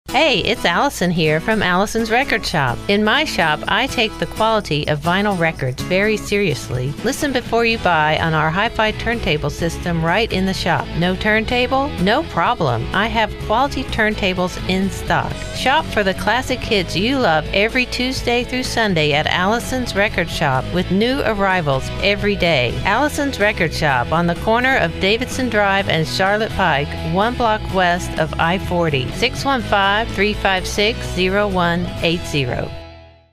Hey, it's Allison here from Allison's Record Shop. In my shop, I take the quality of vinyl records very seriously. Listen before you buy on our hi-fi turntable system right in the shop. No turntable? No problem. I have quality turntables in stock. Shop for the classic hits you love every Tuesday through Sunday at Allison's Record Shop with new arrivals every day. Allison's Record Shop on the corner of Davidson Drive and Charlotte Pike, 1 block west of I-40. 615-356-0180.